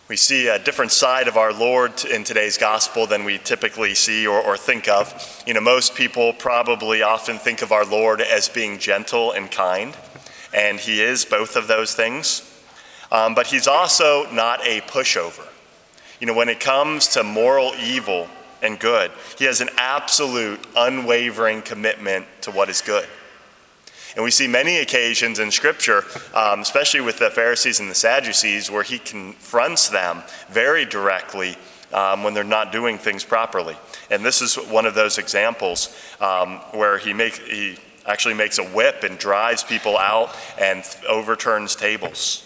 We see a different side of our Lord in today's gospel than we typically see or think of. Most people probably often think of our Lord as being gentle and kind, and he is both of those things. But he's also not a pushover. When it comes to moral evil and good, he has an absolute, unwavering commitment to what is good. And we see many occasions in Scripture, especially with the Pharisees and the Sadducees, where he confronts them very directly when they're not doing things properly. And this is one of those examples where he actually makes a whip and drives people out and overturns tables.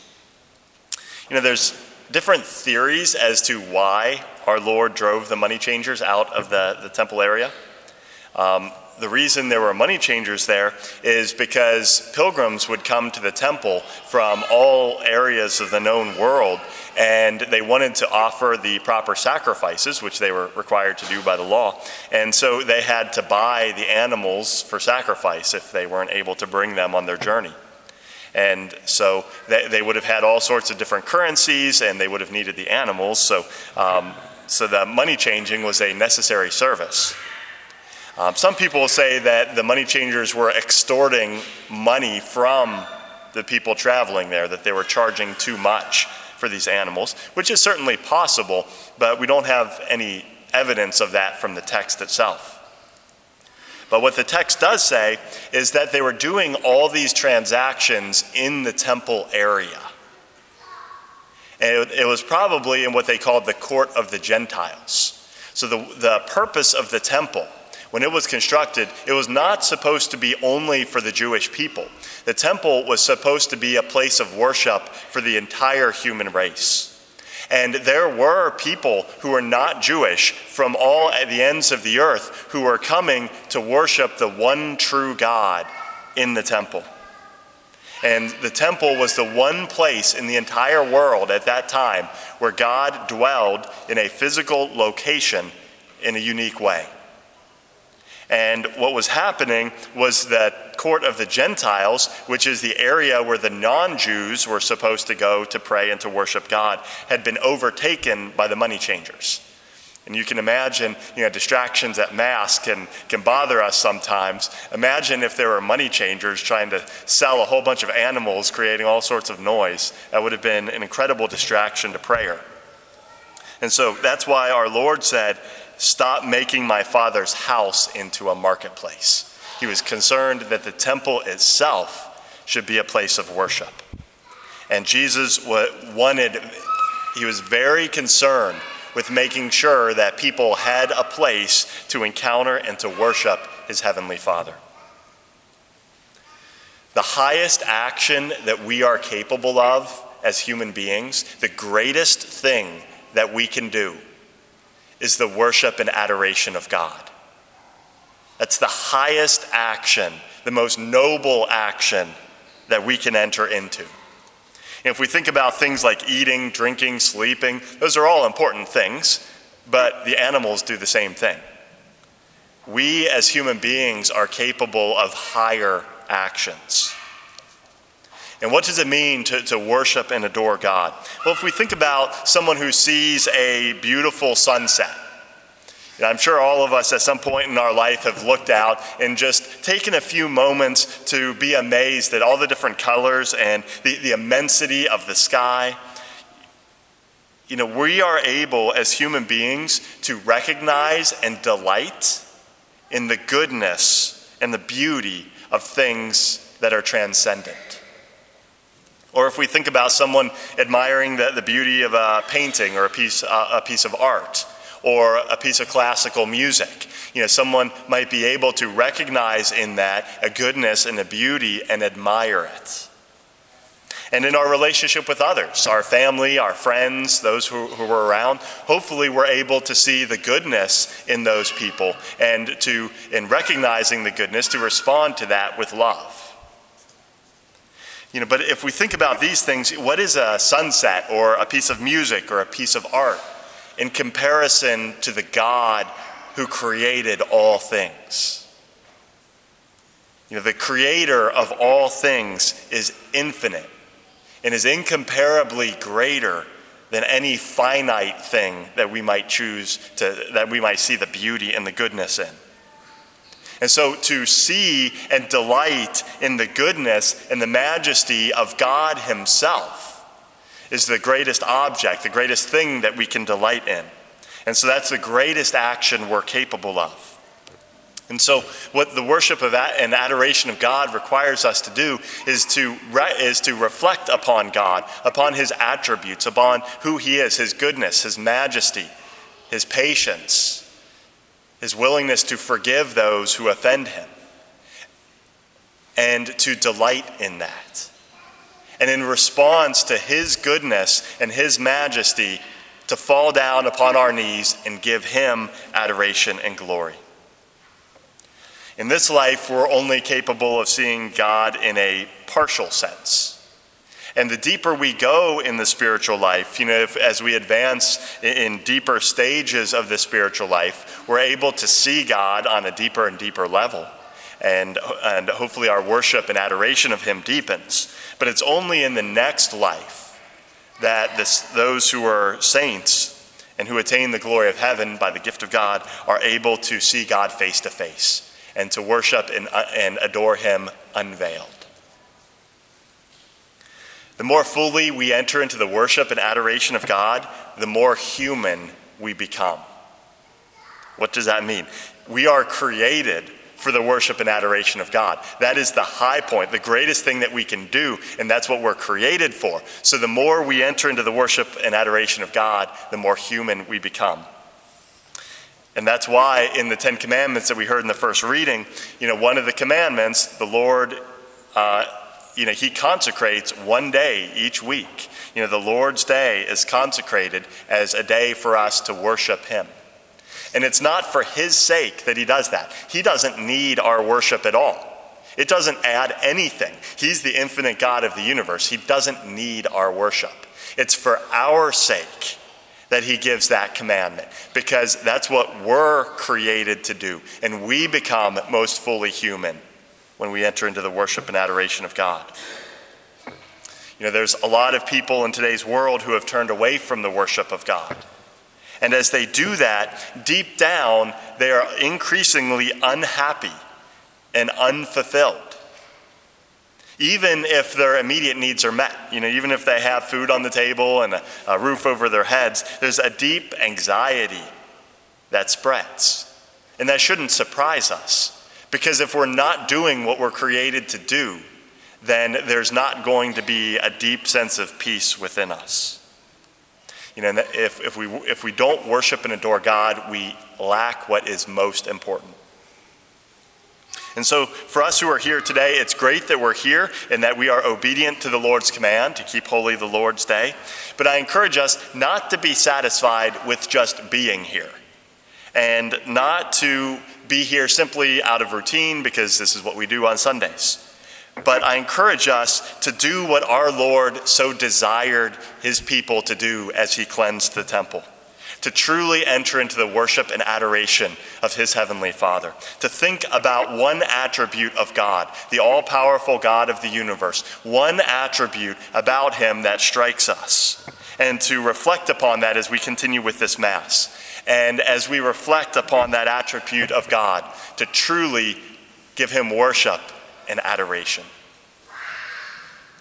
There's different theories as to why our Lord drove the money changers out of the temple area. The reason there were money changers there is because pilgrims would come to the temple from all areas of the known world, and they wanted to offer the proper sacrifices, which they were required to do by the law. And so they had to buy the animals for sacrifice if they weren't able to bring them on their journey. And so they would have had all sorts of different currencies, and they would have needed the animals. So the money changing was a necessary service. Some people say that the money changers were extorting money from the people traveling there, that they were charging too much for these animals, which is certainly possible, but we don't have any evidence of that from the text itself. But what the text does say is that they were doing all these transactions in the temple area. And it was probably in what they called the court of the Gentiles. So the purpose of the temple, when it was constructed, it was not supposed to be only for the Jewish people. The temple was supposed to be a place of worship for the entire human race. And there were people who were not Jewish from all the ends of the earth who were coming to worship the one true God in the temple. And the temple was the one place in the entire world at that time where God dwelled in a physical location in a unique way. And what was happening was that court of the Gentiles, which is the area where the non-Jews were supposed to go to pray and to worship God, had been overtaken by the money changers. And you can imagine, distractions at Mass can bother us sometimes. Imagine if there were money changers trying to sell a whole bunch of animals, creating all sorts of noise. That would have been an incredible distraction to prayer. And so that's why our Lord said, "Stop making my Father's house into a marketplace." He was concerned that the temple itself should be a place of worship. And Jesus he was very concerned with making sure that people had a place to encounter and to worship his heavenly Father. The highest action that we are capable of as human beings, the greatest thing that we can do, is the worship and adoration of God. That's the highest action, the most noble action that we can enter into. And if we think about things like eating, drinking, sleeping, those are all important things, but the animals do the same thing. We as human beings are capable of higher actions. And what does it mean to worship and adore God? Well, if we think about someone who sees a beautiful sunset, and I'm sure all of us at some point in our life have looked out and just taken a few moments to be amazed at all the different colors and the immensity of the sky. We are able as human beings to recognize and delight in the goodness and the beauty of things that are transcendent. Or if we think about someone admiring the beauty of a painting or a piece of art or a piece of classical music, someone might be able to recognize in that a goodness and a beauty and admire it. And in our relationship with others, our family, our friends, those who were around, hopefully we're able to see the goodness in those people and in recognizing the goodness, to respond to that with love. But if we think about these things, what is a sunset or a piece of music or a piece of art in comparison to the God who created all things? The creator of all things is infinite and is incomparably greater than any finite thing that we might that we might see the beauty and the goodness in. And so to see and delight in the goodness and the majesty of God himself is the greatest object, the greatest thing that we can delight in. And so that's the greatest action we're capable of. And so what the worship of and adoration of God requires us to do is to reflect upon God, upon his attributes, upon who he is, his goodness, his majesty, his patience, his willingness to forgive those who offend him, and to delight in that. And in response to his goodness and his majesty, to fall down upon our knees and give him adoration and glory. In this life, we're only capable of seeing God in a partial sense. And the deeper we go in the spiritual life, as we advance in deeper stages of the spiritual life, we're able to see God on a deeper and deeper level. And hopefully our worship and adoration of him deepens. But it's only in the next life that those who are saints and who attain the glory of heaven by the gift of God are able to see God face to face and to worship and adore him unveiled. The more fully we enter into the worship and adoration of God, the more human we become. What does that mean? We are created for the worship and adoration of God. That is the high point, the greatest thing that we can do, and that's what we're created for. So the more we enter into the worship and adoration of God, the more human we become. And that's why in the Ten Commandments that we heard in the first reading, one of the commandments, the Lord, he consecrates one day each week. The Lord's Day is consecrated as a day for us to worship him. And it's not for his sake that he does that. He doesn't need our worship at all. It doesn't add anything. He's the infinite God of the universe. He doesn't need our worship. It's for our sake that he gives that commandment, because that's what we're created to do. And we become most fully human when we enter into the worship and adoration of God. There's a lot of people in today's world who have turned away from the worship of God. And as they do that, deep down, they are increasingly unhappy and unfulfilled. Even if their immediate needs are met, even if they have food on the table and a roof over their heads, there's a deep anxiety that spreads. And that shouldn't surprise us, because if we're not doing what we're created to do, then there's not going to be a deep sense of peace within us. If we don't worship and adore God, we lack what is most important. And so for us who are here today, it's great that we're here and that we are obedient to the Lord's command to keep holy the Lord's Day. But I encourage us not to be satisfied with just being here, and not to be here simply out of routine because this is what we do on Sundays. But I encourage us to do what our Lord so desired his people to do as he cleansed the temple. To truly enter into the worship and adoration of his heavenly Father. To think about one attribute of God, the all-powerful God of the universe. One attribute about him that strikes us. And to reflect upon that as we continue with this Mass. And as we reflect upon that attribute of God, to truly give him worship and adoration.